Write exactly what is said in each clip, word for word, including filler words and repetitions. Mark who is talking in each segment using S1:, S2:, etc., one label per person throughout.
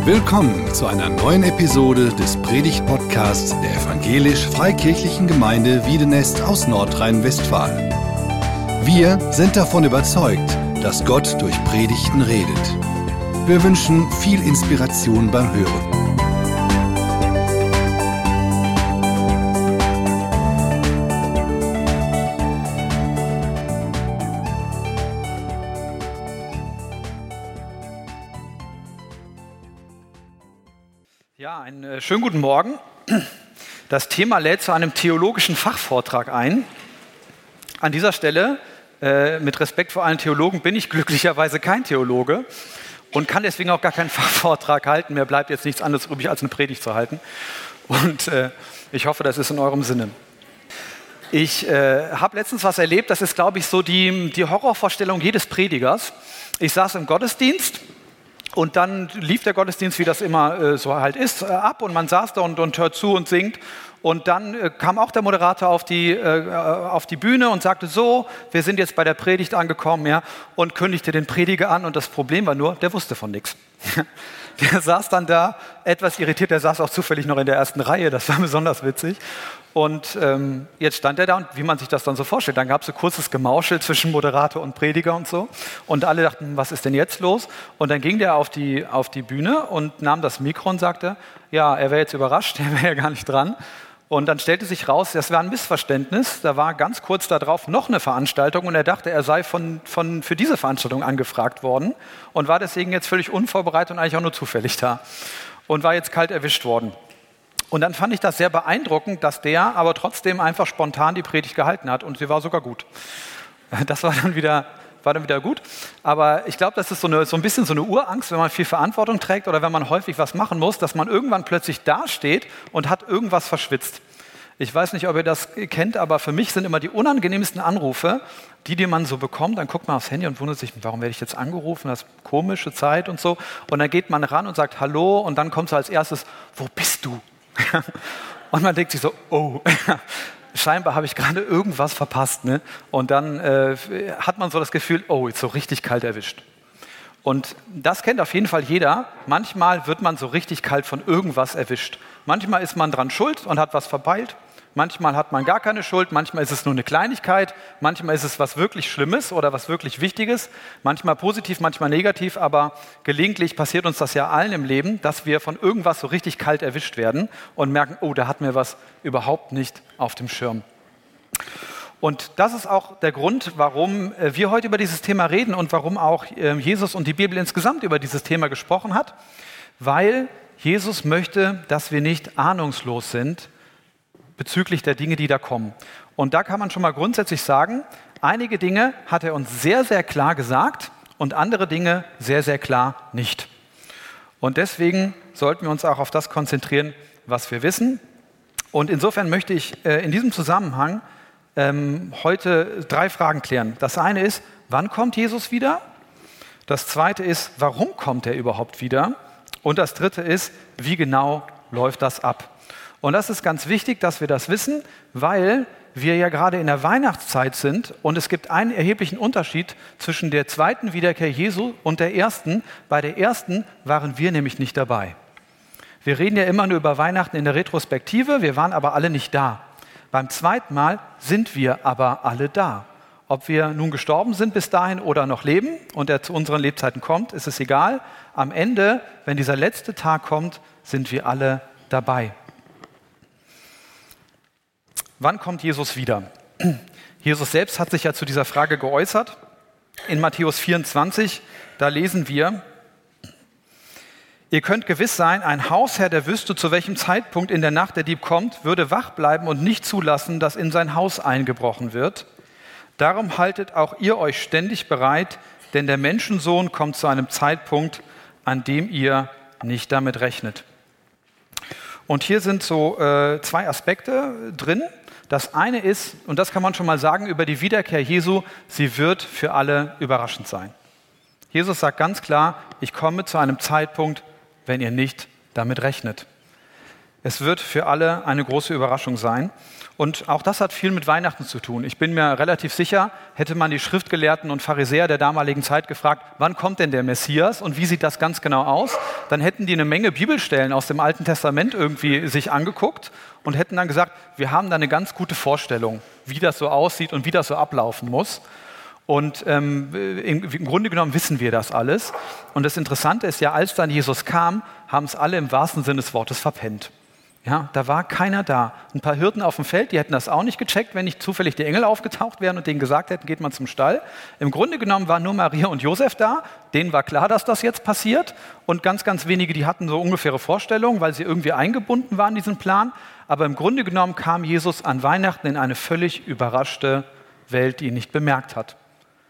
S1: Willkommen zu einer neuen Episode des Predigt-Podcasts der Evangelisch-Freikirchlichen Gemeinde Wiedenest aus Nordrhein-Westfalen. Wir sind davon überzeugt, dass Gott durch Predigten redet. Wir wünschen viel Inspiration beim Hören.
S2: Ja, einen äh, schönen guten Morgen. Das Thema lädt zu einem theologischen Fachvortrag ein. An dieser Stelle, äh, mit Respekt vor allen Theologen, bin ich glücklicherweise kein Theologe und kann deswegen auch gar keinen Fachvortrag halten. Mir bleibt jetzt nichts anderes übrig, als eine Predigt zu halten. Und äh, ich hoffe, das ist in eurem Sinne. Ich äh, habe letztens was erlebt, das ist, glaube ich, so die, die Horrorvorstellung jedes Predigers. Ich saß im Gottesdienst. Und dann lief der Gottesdienst, wie das immer äh, so halt ist, äh, ab und man saß da und, und hört zu und singt. Und dann äh, kam auch der Moderator auf die, äh, auf die Bühne und sagte, so, wir sind jetzt bei der Predigt angekommen, ja, und kündigte den Prediger an. Und das Problem war nur, der wusste von nichts. Der saß dann da, etwas irritiert, der saß auch zufällig noch in der ersten Reihe, das war besonders witzig. Und ähm, jetzt stand er da und wie man sich das dann so vorstellt, dann gab es so kurzes Gemauschel zwischen Moderator und Prediger und so. Und alle dachten, was ist denn jetzt los? Und dann ging der auf die, auf die Bühne und nahm das Mikro und sagte, ja, er wäre jetzt überrascht, er wäre ja gar nicht dran. Und dann stellte sich raus, das war ein Missverständnis, da war ganz kurz darauf noch eine Veranstaltung und er dachte, er sei von, von, für diese Veranstaltung angefragt worden und war deswegen jetzt völlig unvorbereitet und eigentlich auch nur zufällig da und war jetzt kalt erwischt worden. Und dann fand ich das sehr beeindruckend, dass der aber trotzdem einfach spontan die Predigt gehalten hat und sie war sogar gut. Das war dann wieder, war dann wieder gut, aber ich glaube, das ist so, eine, so ein bisschen so eine Urangst, wenn man viel Verantwortung trägt oder wenn man häufig was machen muss, dass man irgendwann plötzlich dasteht und hat irgendwas verschwitzt. Ich weiß nicht, ob ihr das kennt, aber für mich sind immer die unangenehmsten Anrufe, die, die man so bekommt. Dann guckt man aufs Handy und wundert sich, warum werde ich jetzt angerufen? Das ist komische Zeit und so. Und dann geht man ran und sagt Hallo und dann kommt so als erstes, wo bist du? Und man denkt sich so, oh, scheinbar habe ich gerade irgendwas verpasst. Ne? Und dann äh, hat man so das Gefühl, oh, jetzt so richtig kalt erwischt. Und das kennt auf jeden Fall jeder. Manchmal wird man so richtig kalt von irgendwas erwischt. Manchmal ist man dran schuld und hat was verpeilt. Manchmal hat man gar keine Schuld, manchmal ist es nur eine Kleinigkeit, manchmal ist es was wirklich Schlimmes oder was wirklich Wichtiges, manchmal positiv, manchmal negativ, aber gelegentlich passiert uns das ja allen im Leben, dass wir von irgendwas so richtig kalt erwischt werden und merken, oh, da hat mir was überhaupt nicht auf dem Schirm. Und das ist auch der Grund, warum wir heute über dieses Thema reden und warum auch Jesus und die Bibel insgesamt über dieses Thema gesprochen hat, weil Jesus möchte, dass wir nicht ahnungslos sind bezüglich der Dinge, die da kommen. Und da kann man schon mal grundsätzlich sagen, einige Dinge hat er uns sehr, sehr klar gesagt und andere Dinge sehr, sehr klar nicht. Und deswegen sollten wir uns auch auf das konzentrieren, was wir wissen. Und insofern möchte ich äh, in diesem Zusammenhang ähm, heute drei Fragen klären. Das eine ist, wann kommt Jesus wieder? Das zweite ist, warum kommt er überhaupt wieder? Und das dritte ist, wie genau läuft das ab? Und das ist ganz wichtig, dass wir das wissen, weil wir ja gerade in der Weihnachtszeit sind und es gibt einen erheblichen Unterschied zwischen der zweiten Wiederkehr Jesu und der ersten. Bei der ersten waren wir nämlich nicht dabei. Wir reden ja immer nur über Weihnachten in der Retrospektive, wir waren aber alle nicht da. Beim zweiten Mal sind wir aber alle da. Ob wir nun gestorben sind bis dahin oder noch leben und er zu unseren Lebzeiten kommt, ist es egal. Am Ende, wenn dieser letzte Tag kommt, sind wir alle dabei. Wann kommt Jesus wieder? Jesus selbst hat sich ja zu dieser Frage geäußert. In Matthäus vierundzwanzig, da lesen wir, ihr könnt gewiss sein, ein Hausherr, der wüsste, zu welchem Zeitpunkt in der Nacht der Dieb kommt, würde wach bleiben und nicht zulassen, dass in sein Haus eingebrochen wird. Darum haltet auch ihr euch ständig bereit, denn der Menschensohn kommt zu einem Zeitpunkt, an dem ihr nicht damit rechnet. Und hier sind so äh, zwei Aspekte drin. Das eine ist, und das kann man schon mal sagen, über die Wiederkehr Jesu, sie wird für alle überraschend sein. Jesus sagt ganz klar, ich komme zu einem Zeitpunkt, wenn ihr nicht damit rechnet. Es wird für alle eine große Überraschung sein. Und auch das hat viel mit Weihnachten zu tun. Ich bin mir relativ sicher, hätte man die Schriftgelehrten und Pharisäer der damaligen Zeit gefragt, wann kommt denn der Messias und wie sieht das ganz genau aus, dann hätten die eine Menge Bibelstellen aus dem Alten Testament irgendwie sich angeguckt und hätten dann gesagt, wir haben da eine ganz gute Vorstellung, wie das so aussieht und wie das so ablaufen muss. Und ähm, im, im Grunde genommen wissen wir das alles. Und das Interessante ist ja, als dann Jesus kam, haben es alle im wahrsten Sinne des Wortes verpennt. Ja, da war keiner da. Ein paar Hirten auf dem Feld, die hätten das auch nicht gecheckt, wenn nicht zufällig die Engel aufgetaucht wären und denen gesagt hätten, geht mal zum Stall. Im Grunde genommen waren nur Maria und Josef da. Denen war klar, dass das jetzt passiert. Und ganz, ganz wenige, die hatten so ungefähre Vorstellungen, weil sie irgendwie eingebunden waren in diesen Plan. Aber im Grunde genommen kam Jesus an Weihnachten in eine völlig überraschte Welt, die ihn nicht bemerkt hat.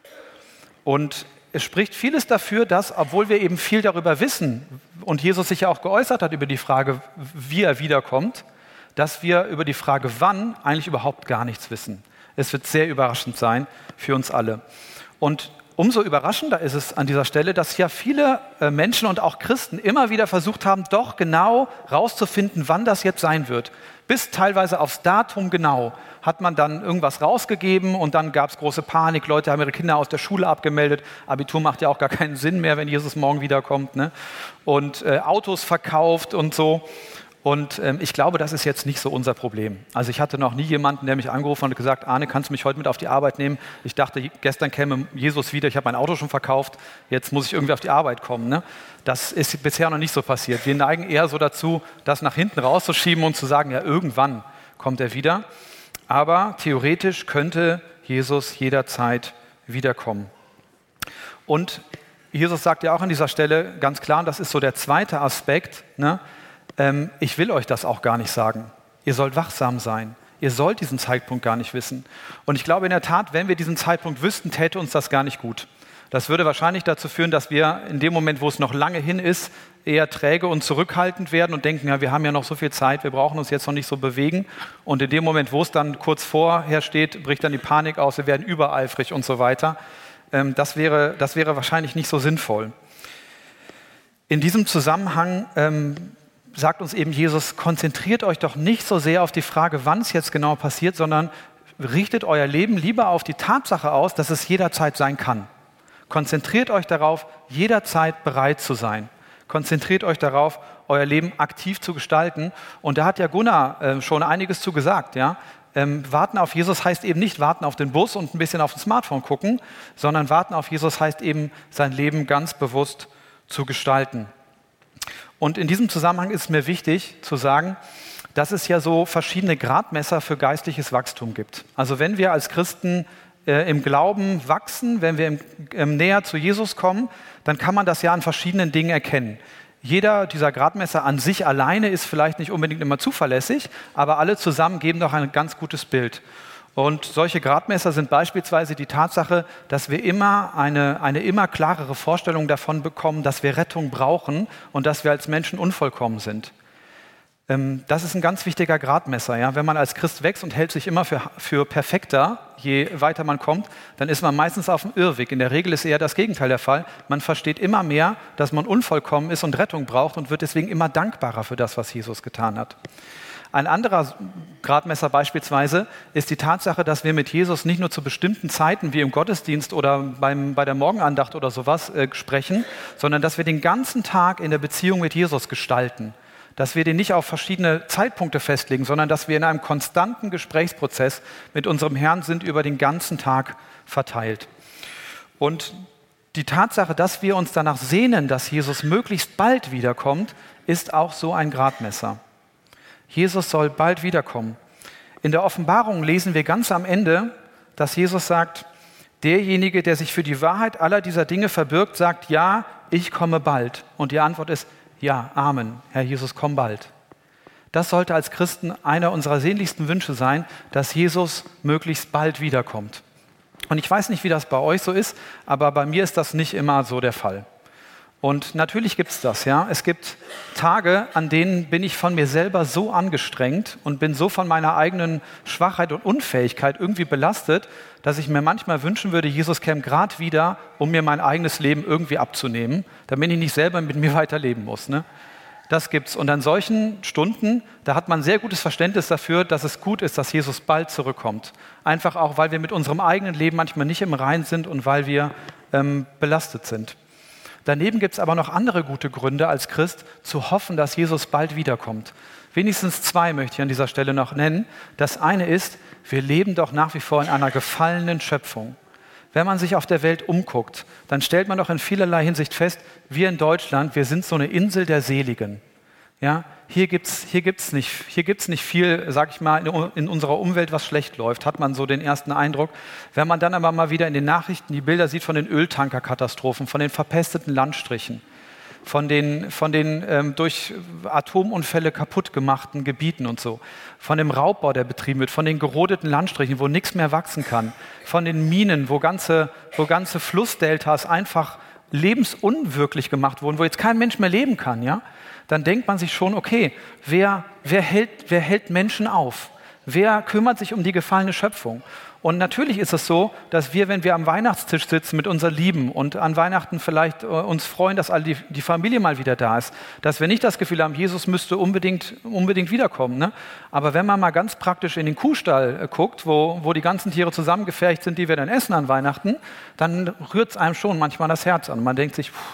S2: Und es spricht vieles dafür, dass, obwohl wir eben viel darüber wissen und Jesus sich ja auch geäußert hat über die Frage, wie er wiederkommt, dass wir über die Frage, wann, eigentlich überhaupt gar nichts wissen. Es wird sehr überraschend sein für uns alle. Und umso überraschender ist es an dieser Stelle, dass ja viele Menschen und auch Christen immer wieder versucht haben, doch genau rauszufinden, wann das jetzt sein wird. Bis teilweise aufs Datum genau hat man dann irgendwas rausgegeben und dann gab es große Panik. Leute haben ihre Kinder aus der Schule abgemeldet. Abitur macht ja auch gar keinen Sinn mehr, wenn Jesus morgen wiederkommt. Ne? Und äh, Autos verkauft und so. Und ähm, ich glaube, das ist jetzt nicht so unser Problem. Also ich hatte noch nie jemanden, der mich angerufen hat und gesagt, Arne, kannst du mich heute mit auf die Arbeit nehmen? Ich dachte, gestern käme Jesus wieder, ich habe mein Auto schon verkauft, jetzt muss ich irgendwie auf die Arbeit kommen. Ne? Das ist bisher noch nicht so passiert. Wir neigen eher so dazu, das nach hinten rauszuschieben und zu sagen, ja, irgendwann kommt er wieder. Aber theoretisch könnte Jesus jederzeit wiederkommen. Und Jesus sagt ja auch an dieser Stelle ganz klar, und das ist so der zweite Aspekt, ne, ähm, ich will euch das auch gar nicht sagen. Ihr sollt wachsam sein. Ihr sollt diesen Zeitpunkt gar nicht wissen. Und ich glaube in der Tat, wenn wir diesen Zeitpunkt wüssten, täte uns das gar nicht gut. Das würde wahrscheinlich dazu führen, dass wir in dem Moment, wo es noch lange hin ist, eher träge und zurückhaltend werden und denken, ja, wir haben ja noch so viel Zeit, wir brauchen uns jetzt noch nicht so bewegen. Und in dem Moment, wo es dann kurz vorher steht, bricht dann die Panik aus, wir werden übereifrig und so weiter. Ähm, das wäre, das wäre wahrscheinlich nicht so sinnvoll. In diesem Zusammenhang ähm, sagt uns eben Jesus, konzentriert euch doch nicht so sehr auf die Frage, wann es jetzt genau passiert, sondern richtet euer Leben lieber auf die Tatsache aus, dass es jederzeit sein kann. Konzentriert euch darauf, jederzeit bereit zu sein. Konzentriert euch darauf, euer Leben aktiv zu gestalten. Und da hat ja Gunnar äh, schon einiges zu gesagt. Ja? Ähm, warten auf Jesus heißt eben nicht warten auf den Bus und ein bisschen auf dem Smartphone gucken, sondern warten auf Jesus heißt eben, sein Leben ganz bewusst zu gestalten. Und in diesem Zusammenhang ist mir wichtig zu sagen, dass es ja so verschiedene Gradmesser für geistliches Wachstum gibt. Also wenn wir als Christen im Glauben wachsen, wenn wir im, im näher zu Jesus kommen, dann kann man das ja an verschiedenen Dingen erkennen. Jeder dieser Gradmesser an sich alleine ist vielleicht nicht unbedingt immer zuverlässig, aber alle zusammen geben doch ein ganz gutes Bild. Und solche Gradmesser sind beispielsweise die Tatsache, dass wir immer eine, eine immer klarere Vorstellung davon bekommen, dass wir Rettung brauchen und dass wir als Menschen unvollkommen sind. Das ist ein ganz wichtiger Gradmesser. Ja? Wenn man als Christ wächst und hält sich immer für, für perfekter, je weiter man kommt, dann ist man meistens auf dem Irrweg. In der Regel ist eher das Gegenteil der Fall. Man versteht immer mehr, dass man unvollkommen ist und Rettung braucht und wird deswegen immer dankbarer für das, was Jesus getan hat. Ein anderer Gradmesser beispielsweise ist die Tatsache, dass wir mit Jesus nicht nur zu bestimmten Zeiten wie im Gottesdienst oder beim, bei der Morgenandacht oder sowas äh, sprechen, sondern dass wir den ganzen Tag in der Beziehung mit Jesus gestalten. Dass wir den nicht auf verschiedene Zeitpunkte festlegen, sondern dass wir in einem konstanten Gesprächsprozess mit unserem Herrn sind, über den ganzen Tag verteilt. Und die Tatsache, dass wir uns danach sehnen, dass Jesus möglichst bald wiederkommt, ist auch so ein Gradmesser. Jesus soll bald wiederkommen. In der Offenbarung lesen wir ganz am Ende, dass Jesus sagt, derjenige, der sich für die Wahrheit aller dieser Dinge verbirgt, sagt, ja, ich komme bald. Und die Antwort ist, ja, Amen, Herr Jesus, komm bald. Das sollte als Christen einer unserer sehnlichsten Wünsche sein, dass Jesus möglichst bald wiederkommt. Und ich weiß nicht, wie das bei euch so ist, aber bei mir ist das nicht immer so der Fall. Und natürlich gibt es das, ja. Es gibt Tage, an denen bin ich von mir selber so angestrengt und bin so von meiner eigenen Schwachheit und Unfähigkeit irgendwie belastet, dass ich mir manchmal wünschen würde, Jesus käme gerade wieder, um mir mein eigenes Leben irgendwie abzunehmen, damit ich nicht selber mit mir weiterleben muss. Ne? Das gibt's. Und an solchen Stunden, da hat man sehr gutes Verständnis dafür, dass es gut ist, dass Jesus bald zurückkommt. Einfach auch, weil wir mit unserem eigenen Leben manchmal nicht im Reinen sind und weil wir ähm, belastet sind. Daneben gibt es aber noch andere gute Gründe als Christ, zu hoffen, dass Jesus bald wiederkommt. Wenigstens zwei möchte ich an dieser Stelle noch nennen. Das eine ist, wir leben doch nach wie vor in einer gefallenen Schöpfung. Wenn man sich auf der Welt umguckt, dann stellt man doch in vielerlei Hinsicht fest, wir in Deutschland, wir sind so eine Insel der Seligen. Ja, hier gibt's, hier gibt's nicht, hier gibt's nicht viel, sag ich mal, in, in unserer Umwelt, was schlecht läuft, hat man so den ersten Eindruck. Wenn man dann aber mal wieder in den Nachrichten die Bilder sieht von den Öltankerkatastrophen, von den verpesteten Landstrichen, von den, von den ähm, durch Atomunfälle kaputt gemachten Gebieten und so, von dem Raubbau, der betrieben wird, von den gerodeten Landstrichen, wo nichts mehr wachsen kann, von den Minen, wo ganze, wo ganze Flussdeltas einfach lebensunwirklich gemacht wurden, wo jetzt kein Mensch mehr leben kann, ja, dann denkt man sich schon, okay, wer, wer, hält, wer hält Menschen auf? Wer kümmert sich um die gefallene Schöpfung? Und natürlich ist es so, dass wir, wenn wir am Weihnachtstisch sitzen mit unseren Lieben und an Weihnachten vielleicht äh, uns freuen, dass all die, die Familie mal wieder da ist, dass wir nicht das Gefühl haben, Jesus müsste unbedingt, unbedingt wiederkommen. Ne? Aber wenn man mal ganz praktisch in den Kuhstall äh, guckt, wo, wo die ganzen Tiere zusammengefercht sind, die wir dann essen an Weihnachten, dann rührt es einem schon manchmal das Herz an. Man denkt sich, pff,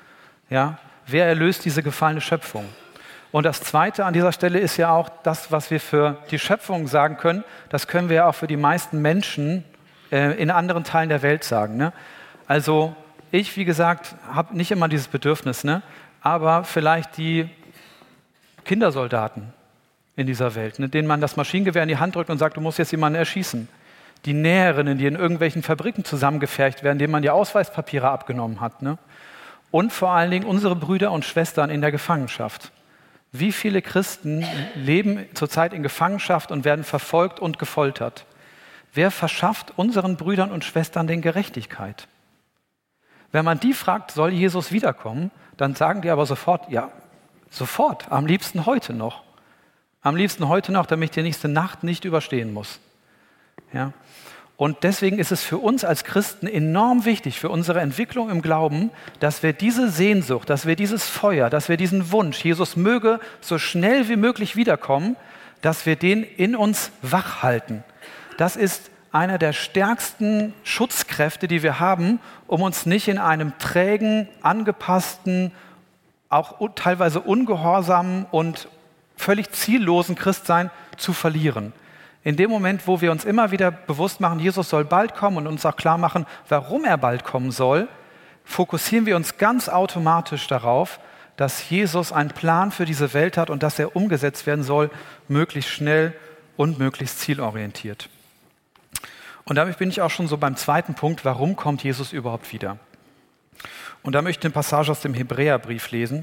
S2: ja, wer erlöst diese gefallene Schöpfung? Und das Zweite an dieser Stelle ist ja auch das, was wir für die Schöpfung sagen können, das können wir ja auch für die meisten Menschen äh, in anderen Teilen der Welt sagen. Ne? Also ich, wie gesagt, habe nicht immer dieses Bedürfnis, ne? Aber vielleicht die Kindersoldaten in dieser Welt, ne? Denen man das Maschinengewehr in die Hand drückt und sagt, du musst jetzt jemanden erschießen. Die Näherinnen, die in irgendwelchen Fabriken zusammengefercht werden, denen man die Ausweispapiere abgenommen hat. Ne? Und vor allen Dingen unsere Brüder und Schwestern in der Gefangenschaft. Wie viele Christen leben zurzeit in Gefangenschaft und werden verfolgt und gefoltert? Wer verschafft unseren Brüdern und Schwestern denn Gerechtigkeit? Wenn man die fragt, soll Jesus wiederkommen, dann sagen die aber sofort, ja, sofort, am liebsten heute noch. Am liebsten heute noch, damit ich die nächste Nacht nicht überstehen muss. Ja? Und deswegen ist es für uns als Christen enorm wichtig, für unsere Entwicklung im Glauben, dass wir diese Sehnsucht, dass wir dieses Feuer, dass wir diesen Wunsch, Jesus möge so schnell wie möglich wiederkommen, dass wir den in uns wach halten. Das ist einer der stärksten Schutzkräfte, die wir haben, um uns nicht in einem trägen, angepassten, auch teilweise ungehorsamen und völlig ziellosen Christsein zu verlieren. In dem Moment, wo wir uns immer wieder bewusst machen, Jesus soll bald kommen und uns auch klar machen, warum er bald kommen soll, fokussieren wir uns ganz automatisch darauf, dass Jesus einen Plan für diese Welt hat und dass er umgesetzt werden soll, möglichst schnell und möglichst zielorientiert. Und damit bin ich auch schon so beim zweiten Punkt, warum kommt Jesus überhaupt wieder? Und da möchte ich eine Passage aus dem Hebräerbrief lesen.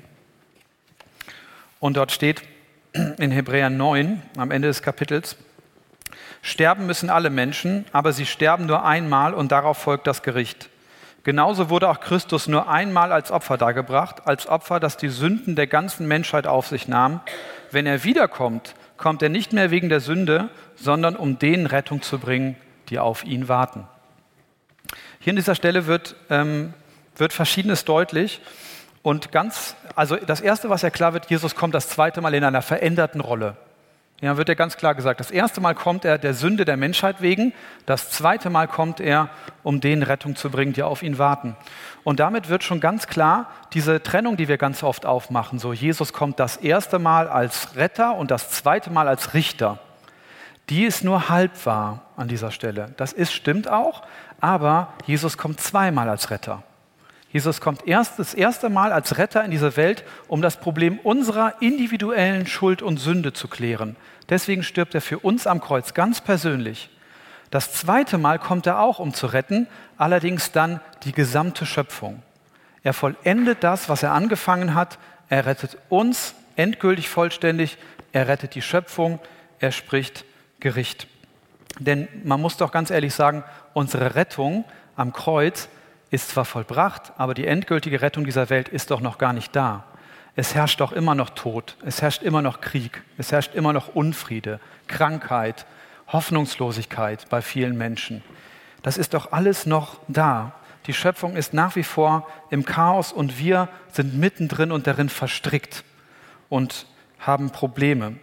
S2: Und dort steht in Hebräer neun, am Ende des Kapitels, sterben müssen alle Menschen, aber sie sterben nur einmal und darauf folgt das Gericht. Genauso wurde auch Christus nur einmal als Opfer dargebracht, als Opfer, das die Sünden der ganzen Menschheit auf sich nahm. Wenn er wiederkommt, kommt er nicht mehr wegen der Sünde, sondern um denen Rettung zu bringen, die auf ihn warten. Hier an dieser Stelle wird, ähm, wird Verschiedenes deutlich. Und ganz, also das Erste, was ja klar wird, Jesus kommt das zweite Mal in einer veränderten Rolle. Ja, wird ja ganz klar gesagt, das erste Mal kommt er der Sünde der Menschheit wegen, das zweite Mal kommt er, um denen Rettung zu bringen, die auf ihn warten. Und damit wird schon ganz klar, diese Trennung, die wir ganz oft aufmachen, so Jesus kommt das erste Mal als Retter und das zweite Mal als Richter, die ist nur halb wahr an dieser Stelle. Das ist, stimmt auch, aber Jesus kommt zweimal als Retter. Jesus kommt erst das erste Mal als Retter in diese Welt, um das Problem unserer individuellen Schuld und Sünde zu klären. Deswegen stirbt er für uns am Kreuz ganz persönlich. Das zweite Mal kommt er auch, um zu retten, allerdings dann die gesamte Schöpfung. Er vollendet das, was er angefangen hat. Er rettet uns endgültig vollständig. Er rettet die Schöpfung. Er spricht Gericht. Denn man muss doch ganz ehrlich sagen, unsere Rettung am Kreuz ist zwar vollbracht, aber die endgültige Rettung dieser Welt ist doch noch gar nicht da. Es herrscht doch immer noch Tod, es herrscht immer noch Krieg, es herrscht immer noch Unfriede, Krankheit, Hoffnungslosigkeit bei vielen Menschen. Das ist doch alles noch da. Die Schöpfung ist nach wie vor im Chaos und wir sind mittendrin und darin verstrickt. und haben Probleme.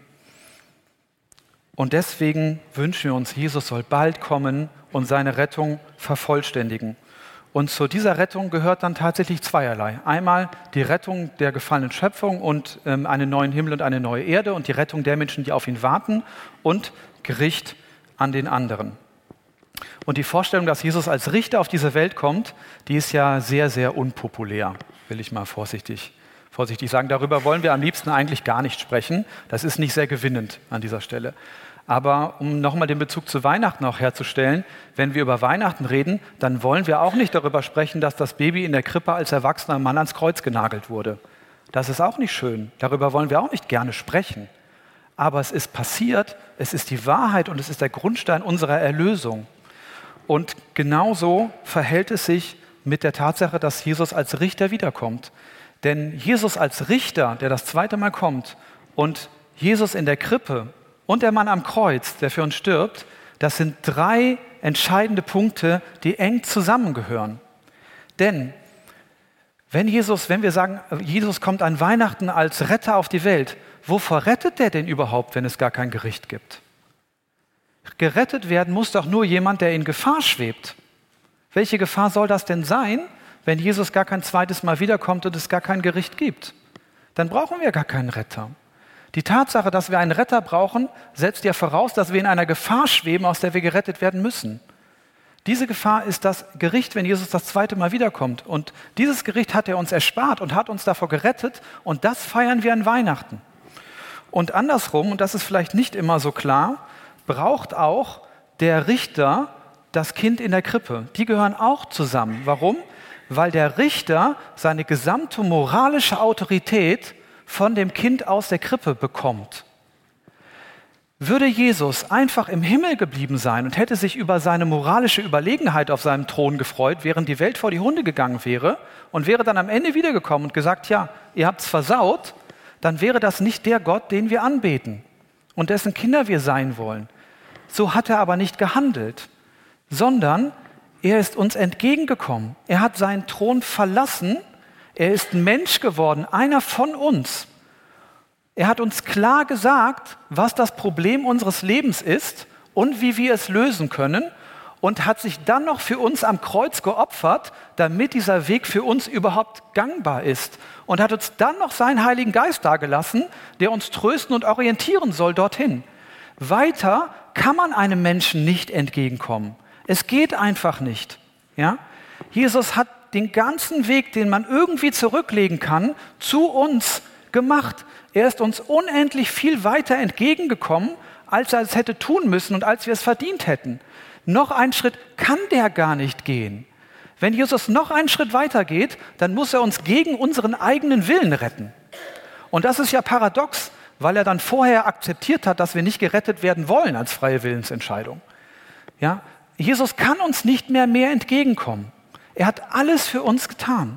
S2: Und deswegen wünschen wir uns, Jesus soll bald kommen und seine Rettung vervollständigen. Und zu dieser Rettung gehört dann tatsächlich zweierlei. Einmal die Rettung der gefallenen Schöpfung und ähm, einen neuen Himmel und eine neue Erde und die Rettung der Menschen, die auf ihn warten und Gericht an den anderen. Und die Vorstellung, dass Jesus als Richter auf diese Welt kommt, die ist ja sehr, sehr unpopulär, will ich mal vorsichtig, vorsichtig sagen. Darüber wollen wir am liebsten eigentlich gar nicht sprechen. Das ist nicht sehr gewinnend an dieser Stelle. Aber um nochmal den Bezug zu Weihnachten auch herzustellen, wenn wir über Weihnachten reden, dann wollen wir auch nicht darüber sprechen, dass das Baby in der Krippe als erwachsener Mann ans Kreuz genagelt wurde. Das ist auch nicht schön. Darüber wollen wir auch nicht gerne sprechen. Aber es ist passiert, es ist die Wahrheit und es ist der Grundstein unserer Erlösung. Und genauso verhält es sich mit der Tatsache, dass Jesus als Richter wiederkommt. Denn Jesus als Richter, der das zweite Mal kommt, und Jesus in der Krippe und der Mann am Kreuz, der für uns stirbt, das sind drei entscheidende Punkte, die eng zusammengehören. Denn wenn Jesus, wenn wir sagen, Jesus kommt an Weihnachten als Retter auf die Welt, wovor rettet der denn überhaupt, wenn es gar kein Gericht gibt? Gerettet werden muss doch nur jemand, der in Gefahr schwebt. Welche Gefahr soll das denn sein, wenn Jesus gar kein zweites Mal wiederkommt und es gar kein Gericht gibt? Dann brauchen wir gar keinen Retter. Die Tatsache, dass wir einen Retter brauchen, setzt ja voraus, dass wir in einer Gefahr schweben, aus der wir gerettet werden müssen. Diese Gefahr ist das Gericht, wenn Jesus das zweite Mal wiederkommt. Und dieses Gericht hat er uns erspart und hat uns davor gerettet. Und das feiern wir an Weihnachten. Und andersrum, und das ist vielleicht nicht immer so klar, braucht auch der Richter das Kind in der Krippe. Die gehören auch zusammen. Warum? Weil der Richter seine gesamte moralische Autorität von dem Kind aus der Krippe bekommt. Würde Jesus einfach im Himmel geblieben sein und hätte sich über seine moralische Überlegenheit auf seinem Thron gefreut, während die Welt vor die Hunde gegangen wäre und wäre dann am Ende wiedergekommen und gesagt, ja, ihr habt's versaut, dann wäre das nicht der Gott, den wir anbeten und dessen Kinder wir sein wollen. So hat er aber nicht gehandelt, sondern er ist uns entgegengekommen. Er hat seinen Thron verlassen. Er ist Mensch geworden, einer von uns. Er hat uns klar gesagt, was das Problem unseres Lebens ist und wie wir es lösen können und hat sich dann noch für uns am Kreuz geopfert, damit dieser Weg für uns überhaupt gangbar ist und hat uns dann noch seinen Heiligen Geist dagelassen, der uns trösten und orientieren soll dorthin. Weiter kann man einem Menschen nicht entgegenkommen. Es geht einfach nicht. Ja? Jesus hat den ganzen Weg, den man irgendwie zurücklegen kann, zu uns gemacht. Er ist uns unendlich viel weiter entgegengekommen, als er es hätte tun müssen und als wir es verdient hätten. Noch einen Schritt kann der gar nicht gehen. Wenn Jesus noch einen Schritt weiter geht, dann muss er uns gegen unseren eigenen Willen retten. Und das ist ja paradox, weil er dann vorher akzeptiert hat, dass wir nicht gerettet werden wollen als freie Willensentscheidung. Ja? Jesus kann uns nicht mehr mehr entgegenkommen. Er hat alles für uns getan.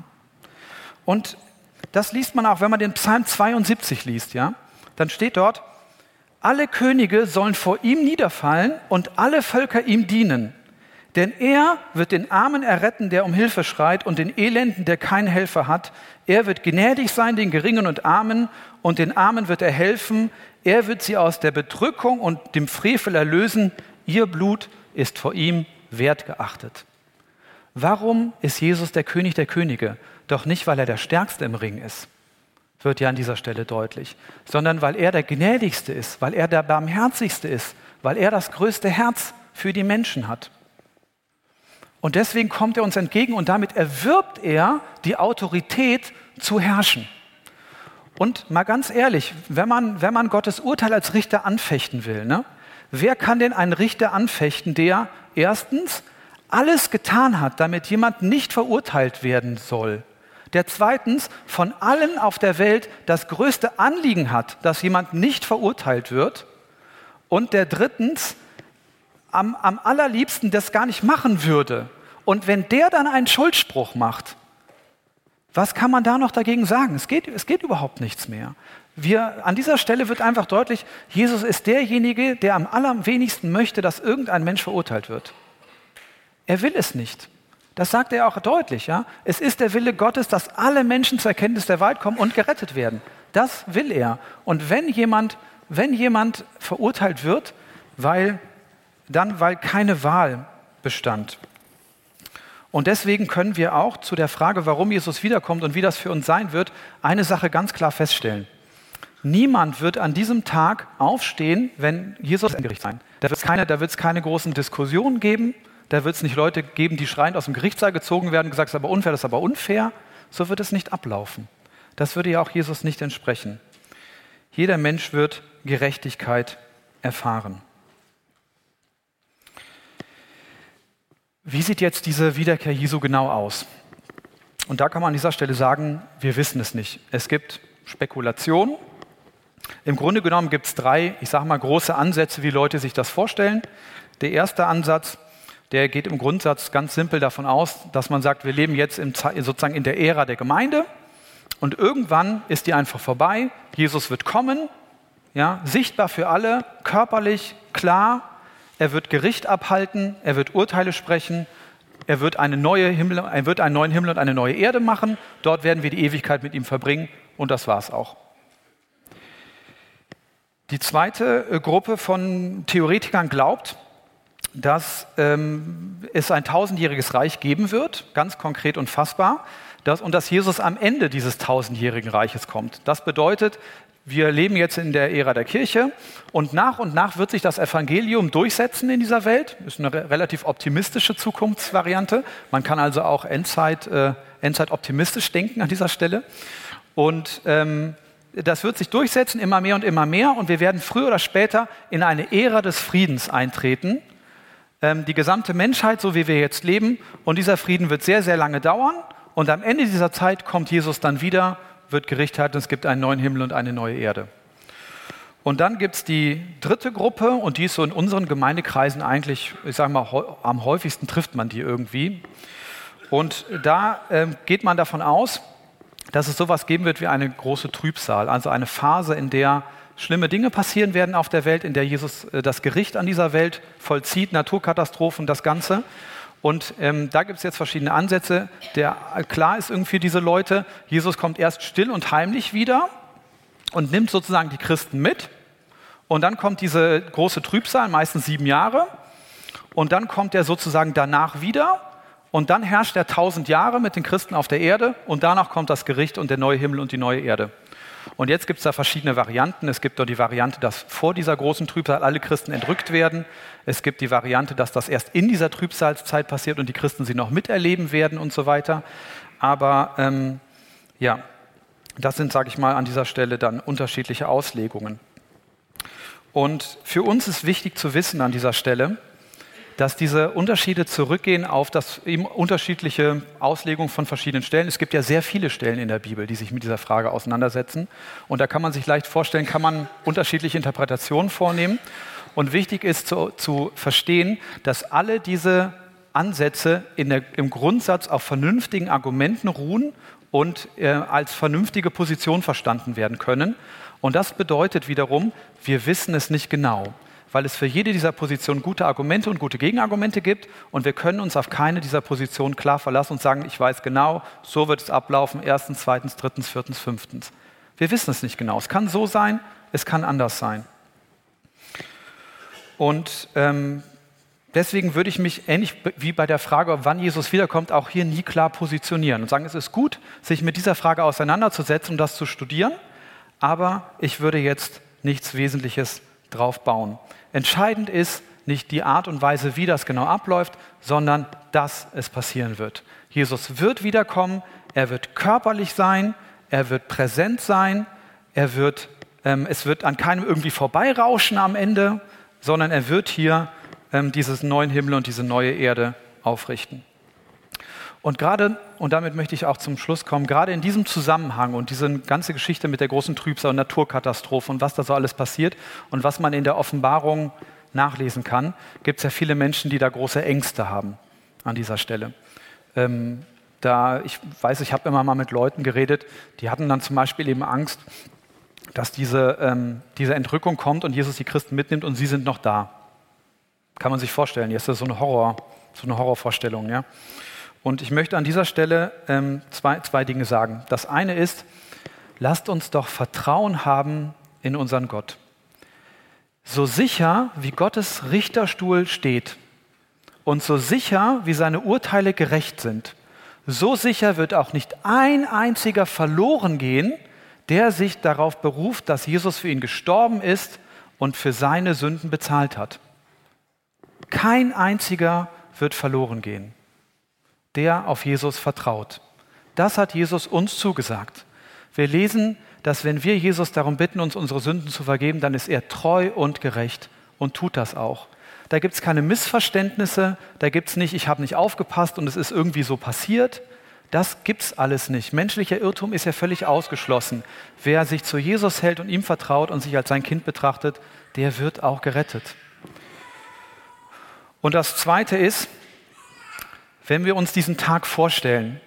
S2: Und das liest man auch, wenn man den Psalm zweiundsiebzig liest. Ja? Dann steht dort, alle Könige sollen vor ihm niederfallen und alle Völker ihm dienen. Denn er wird den Armen erretten, der um Hilfe schreit, und den Elenden, der keinen Helfer hat. Er wird gnädig sein den Geringen und Armen, und den Armen wird er helfen. Er wird sie aus der Bedrückung und dem Frevel erlösen. Ihr Blut ist vor ihm wertgeachtet. Warum ist Jesus der König der Könige? Doch nicht, weil er der Stärkste im Ring ist, wird ja an dieser Stelle deutlich, sondern weil er der Gnädigste ist, weil er der Barmherzigste ist, weil er das größte Herz für die Menschen hat. Und deswegen kommt er uns entgegen und damit erwirbt er die Autorität zu herrschen. Und mal ganz ehrlich, wenn man, wenn man Gottes Urteil als Richter anfechten will, ne, wer kann denn einen Richter anfechten, der erstens alles getan hat, damit jemand nicht verurteilt werden soll, der zweitens von allen auf der Welt das größte Anliegen hat, dass jemand nicht verurteilt wird und der drittens am, am allerliebsten das gar nicht machen würde. Und wenn der dann einen Schuldspruch macht, was kann man da noch dagegen sagen? Es geht, es geht überhaupt nichts mehr. Wir, an dieser Stelle wird einfach deutlich, Jesus ist derjenige, der am allerwenigsten möchte, dass irgendein Mensch verurteilt wird. Er will es nicht. Das sagt er auch deutlich. Ja? Es ist der Wille Gottes, dass alle Menschen zur Erkenntnis der Wahrheit kommen und gerettet werden. Das will er. Und wenn jemand, wenn jemand verurteilt wird, weil, dann weil keine Wahl bestand. Und deswegen können wir auch zu der Frage, warum Jesus wiederkommt und wie das für uns sein wird, eine Sache ganz klar feststellen. Niemand wird an diesem Tag aufstehen, wenn Jesus im Gericht sein. Da wird es keine, da wird es keine großen Diskussionen geben. Da wird es nicht Leute geben, die schreiend aus dem Gerichtssaal gezogen werden und gesagt, das ist aber unfair, das ist aber unfair. So wird es nicht ablaufen. Das würde ja auch Jesus nicht entsprechen. Jeder Mensch wird Gerechtigkeit erfahren. Wie sieht jetzt diese Wiederkehr Jesu genau aus? Und da kann man an dieser Stelle sagen, wir wissen es nicht. Es gibt Spekulationen. Im Grunde genommen gibt es drei, ich sage mal, große Ansätze, wie Leute sich das vorstellen. Der erste Ansatz, der geht im Grundsatz ganz simpel davon aus, dass man sagt, wir leben jetzt im, sozusagen in der Ära der Gemeinde und irgendwann ist die einfach vorbei. Jesus wird kommen, ja, sichtbar für alle, körperlich, klar. Er wird Gericht abhalten, er wird Urteile sprechen, er wird, eine neue Himmel, er wird einen neuen Himmel und eine neue Erde machen. Dort werden wir die Ewigkeit mit ihm verbringen und das war es auch. Die zweite Gruppe von Theoretikern glaubt, dass ähm, es ein tausendjähriges Reich geben wird, ganz konkret und fassbar, dass, und dass Jesus am Ende dieses tausendjährigen Reiches kommt. Das bedeutet, wir leben jetzt in der Ära der Kirche und nach und nach wird sich das Evangelium durchsetzen in dieser Welt. Das ist eine re- relativ optimistische Zukunftsvariante. Man kann also auch Endzeit, äh, Endzeit optimistisch denken an dieser Stelle. Und ähm, das wird sich durchsetzen, immer mehr und immer mehr. Und wir werden früher oder später in eine Ära des Friedens eintreten. Die gesamte Menschheit, so wie wir jetzt leben. Und dieser Frieden wird sehr, sehr lange dauern. Und am Ende dieser Zeit kommt Jesus dann wieder, wird Gericht halten, es gibt einen neuen Himmel und eine neue Erde. Und dann gibt es die dritte Gruppe, und die ist so in unseren Gemeindekreisen eigentlich, ich sage mal, am häufigsten trifft man die irgendwie. Und da äh, geht man davon aus, dass es sowas geben wird wie eine große Trübsal, also eine Phase, in der schlimme Dinge passieren werden auf der Welt, in der Jesus äh, das Gericht an dieser Welt vollzieht, Naturkatastrophen, das Ganze. Und ähm, da gibt es jetzt verschiedene Ansätze. Der, klar ist irgendwie diese Leute, Jesus kommt erst still und heimlich wieder und nimmt sozusagen die Christen mit. Und dann kommt diese große Trübsal, meistens sieben Jahre. Und dann kommt er sozusagen danach wieder. Und dann herrscht er tausend Jahre mit den Christen auf der Erde. Und danach kommt das Gericht und der neue Himmel und die neue Erde. Und jetzt gibt es da verschiedene Varianten. Es gibt dort die Variante, dass vor dieser großen Trübsal alle Christen entrückt werden. Es gibt die Variante, dass das erst in dieser Trübsalzeit passiert und die Christen sie noch miterleben werden und so weiter. Aber ähm, ja, das sind, sage ich mal, an dieser Stelle dann unterschiedliche Auslegungen. Und für uns ist wichtig zu wissen an dieser Stelle, dass diese Unterschiede zurückgehen auf das eben unterschiedliche Auslegung von verschiedenen Stellen. Es gibt ja sehr viele Stellen in der Bibel, die sich mit dieser Frage auseinandersetzen. Und da kann man sich leicht vorstellen, kann man unterschiedliche Interpretationen vornehmen. Und wichtig ist zu, zu verstehen, dass alle diese Ansätze in der, im Grundsatz auf vernünftigen Argumenten ruhen und äh, als vernünftige Position verstanden werden können. Und das bedeutet wiederum, wir wissen es nicht genau, weil es für jede dieser Positionen gute Argumente und gute Gegenargumente gibt und wir können uns auf keine dieser Positionen klar verlassen und sagen, ich weiß genau, so wird es ablaufen, erstens, zweitens, drittens, viertens, fünftens. Wir wissen es nicht genau. Es kann so sein, es kann anders sein. Und ähm, deswegen würde ich mich ähnlich wie bei der Frage, wann Jesus wiederkommt, auch hier nie klar positionieren und sagen, es ist gut, sich mit dieser Frage auseinanderzusetzen und das zu studieren, aber ich würde jetzt nichts Wesentliches drauf bauen. Entscheidend ist nicht die Art und Weise, wie das genau abläuft, sondern dass es passieren wird. Jesus wird wiederkommen, er wird körperlich sein, er wird präsent sein, er wird, ähm, es wird an keinem irgendwie vorbeirauschen am Ende, sondern er wird hier ähm, dieses neuen Himmel und diese neue Erde aufrichten. Und gerade, und damit möchte ich auch zum Schluss kommen, gerade in diesem Zusammenhang und diese ganze Geschichte mit der großen Trübsal und Naturkatastrophe und was da so alles passiert und was man in der Offenbarung nachlesen kann, gibt es ja viele Menschen, die da große Ängste haben an dieser Stelle. Ähm, da, ich weiß, ich habe immer mal mit Leuten geredet, die hatten dann zum Beispiel eben Angst, dass diese, ähm, diese Entrückung kommt und Jesus die Christen mitnimmt und sie sind noch da. Kann man sich vorstellen, jetzt ist das so eine Horror, so eine Horrorvorstellung, ja. Und ich möchte an dieser Stelle ähm, zwei, zwei Dinge sagen. Das eine ist, lasst uns doch Vertrauen haben in unseren Gott. So sicher, wie Gottes Richterstuhl steht und so sicher, wie seine Urteile gerecht sind, so sicher wird auch nicht ein einziger verloren gehen, der sich darauf beruft, dass Jesus für ihn gestorben ist und für seine Sünden bezahlt hat. Kein einziger wird verloren gehen, der auf Jesus vertraut. Das hat Jesus uns zugesagt. Wir lesen, dass wenn wir Jesus darum bitten, uns unsere Sünden zu vergeben, dann ist er treu und gerecht und tut das auch. Da gibt es keine Missverständnisse, da gibt es nicht, ich habe nicht aufgepasst und es ist irgendwie so passiert. Das gibt es alles nicht. Menschlicher Irrtum ist ja völlig ausgeschlossen. Wer sich zu Jesus hält und ihm vertraut und sich als sein Kind betrachtet, der wird auch gerettet. Und das Zweite ist, wenn wir uns diesen Tag vorstellen,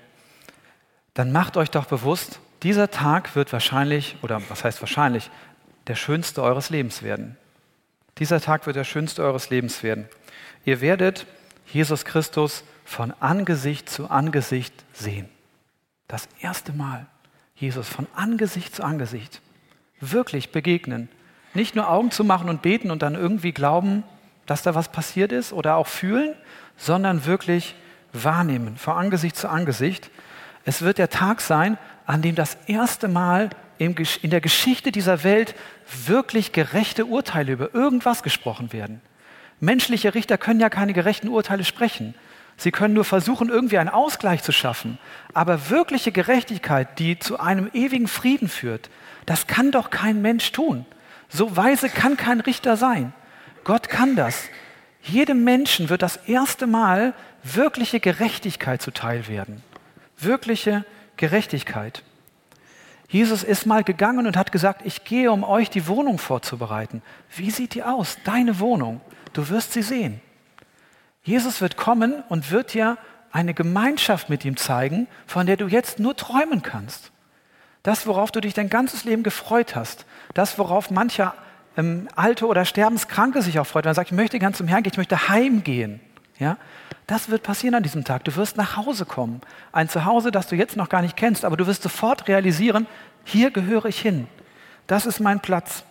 S2: dann macht euch doch bewusst, dieser Tag wird wahrscheinlich, oder was heißt wahrscheinlich, der schönste eures Lebens werden. Dieser Tag wird der schönste eures Lebens werden. Ihr werdet Jesus Christus von Angesicht zu Angesicht sehen. Das erste Mal Jesus von Angesicht zu Angesicht wirklich begegnen. Nicht nur Augen zu machen und beten und dann irgendwie glauben, dass da was passiert ist oder auch fühlen, sondern wirklich wahrnehmen, von Angesicht zu Angesicht. Es wird der Tag sein, an dem das erste Mal in der Geschichte dieser Welt wirklich gerechte Urteile über irgendwas gesprochen werden. Menschliche Richter können ja keine gerechten Urteile sprechen. Sie können nur versuchen, irgendwie einen Ausgleich zu schaffen. Aber wirkliche Gerechtigkeit, die zu einem ewigen Frieden führt, das kann doch kein Mensch tun. So weise kann kein Richter sein. Gott kann das. Jedem Menschen wird das erste Mal wirkliche Gerechtigkeit zuteil werden. Wirkliche Gerechtigkeit. Jesus ist mal gegangen und hat gesagt, ich gehe, um euch die Wohnung vorzubereiten. Wie sieht die aus? Deine Wohnung. Du wirst sie sehen. Jesus wird kommen und wird dir eine Gemeinschaft mit ihm zeigen, von der du jetzt nur träumen kannst. Das, worauf du dich dein ganzes Leben gefreut hast. Das, worauf mancher ähm, Alte oder Sterbenskranke sich auch freut. Wenn er sagt, ich möchte ganz zum Herrn gehen, ich möchte heimgehen. Ja? Das wird passieren an diesem Tag. Du wirst nach Hause kommen. Ein Zuhause, das du jetzt noch gar nicht kennst, aber du wirst sofort realisieren, hier gehöre ich hin. Das ist mein Platz.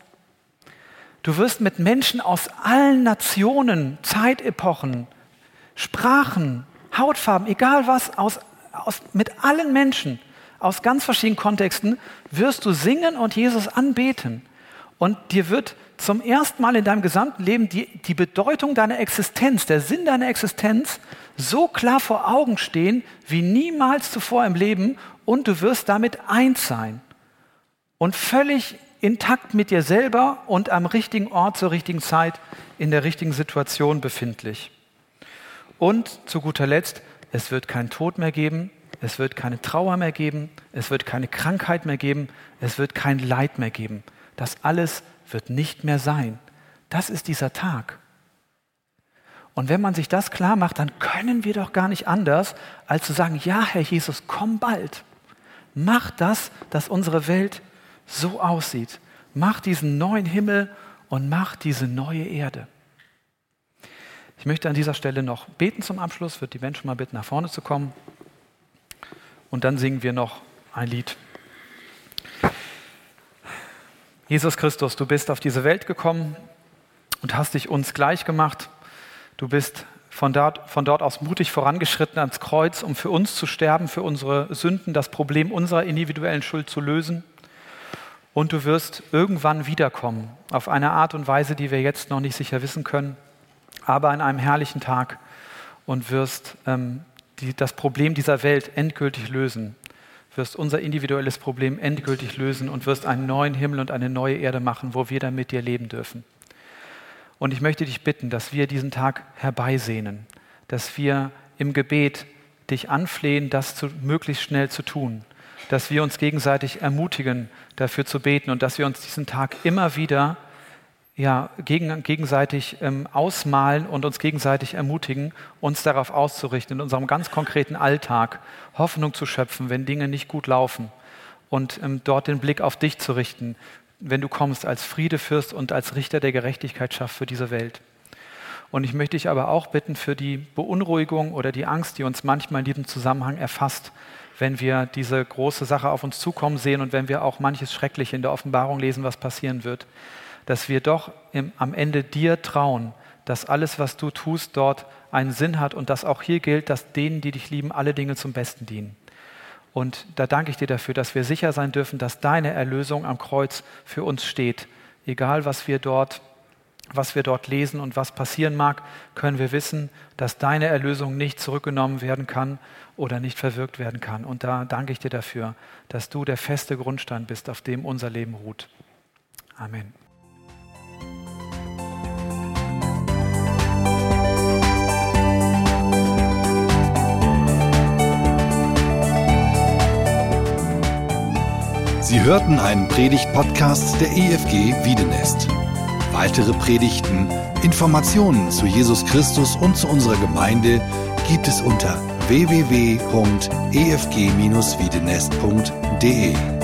S2: Du wirst mit Menschen aus allen Nationen, Zeitepochen, Sprachen, Hautfarben, egal was, aus, aus, mit allen Menschen aus ganz verschiedenen Kontexten wirst du singen und Jesus anbeten. Und dir wird zum ersten Mal in deinem gesamten Leben die, die Bedeutung deiner Existenz, der Sinn deiner Existenz so klar vor Augen stehen, wie niemals zuvor im Leben, und du wirst damit eins sein und völlig intakt mit dir selber und am richtigen Ort zur richtigen Zeit in der richtigen Situation befindlich. Und zu guter Letzt, es wird keinen Tod mehr geben, es wird keine Trauer mehr geben, es wird keine Krankheit mehr geben, es wird kein Leid mehr geben. Das alles wird nicht mehr sein. Das ist dieser Tag. Und wenn man sich das klar macht, dann können wir doch gar nicht anders, als zu sagen, ja, Herr Jesus, komm bald. Mach das, dass unsere Welt so aussieht. Mach diesen neuen Himmel und mach diese neue Erde. Ich möchte an dieser Stelle noch beten zum Abschluss, würde die Menschen mal bitten, nach vorne zu kommen. Und dann singen wir noch ein Lied. Jesus Christus, du bist auf diese Welt gekommen und hast dich uns gleich gemacht. Du bist von dort, von dort aus mutig vorangeschritten ans Kreuz, um für uns zu sterben, für unsere Sünden, das Problem unserer individuellen Schuld zu lösen. Und du wirst irgendwann wiederkommen, auf eine Art und Weise, die wir jetzt noch nicht sicher wissen können, aber an einem herrlichen Tag, und wirst ähm, die, das Problem dieser Welt endgültig lösen. Wirst unser individuelles Problem endgültig lösen und wirst einen neuen Himmel und eine neue Erde machen, wo wir dann mit dir leben dürfen. Und ich möchte dich bitten, dass wir diesen Tag herbeisehnen, dass wir im Gebet dich anflehen, das zu, möglichst schnell zu tun, dass wir uns gegenseitig ermutigen, dafür zu beten, und dass wir uns diesen Tag immer wieder ja, gegen, gegenseitig ähm, ausmalen und uns gegenseitig ermutigen, uns darauf auszurichten, in unserem ganz konkreten Alltag Hoffnung zu schöpfen, wenn Dinge nicht gut laufen, und ähm, dort den Blick auf dich zu richten, wenn du kommst als Friedefürst und als Richter der Gerechtigkeit schafft für diese Welt. Und ich möchte dich aber auch bitten für die Beunruhigung oder die Angst, die uns manchmal in diesem Zusammenhang erfasst, wenn wir diese große Sache auf uns zukommen sehen und wenn wir auch manches Schreckliche in der Offenbarung lesen, was passieren wird, dass wir doch im, am Ende dir trauen, dass alles, was du tust, dort einen Sinn hat und dass auch hier gilt, dass denen, die dich lieben, alle Dinge zum Besten dienen. Und da danke ich dir dafür, dass wir sicher sein dürfen, dass deine Erlösung am Kreuz für uns steht. Egal, was wir dort, was wir dort lesen und was passieren mag, können wir wissen, dass deine Erlösung nicht zurückgenommen werden kann oder nicht verwirkt werden kann. Und da danke ich dir dafür, dass du der feste Grundstein bist, auf dem unser Leben ruht. Amen.
S1: Sie hörten einen Predigt-Podcast der E F G Wiedenest. Weitere Predigten, Informationen zu Jesus Christus und zu unserer Gemeinde gibt es unter w w w punkt e f g dash wiedenest punkt d e.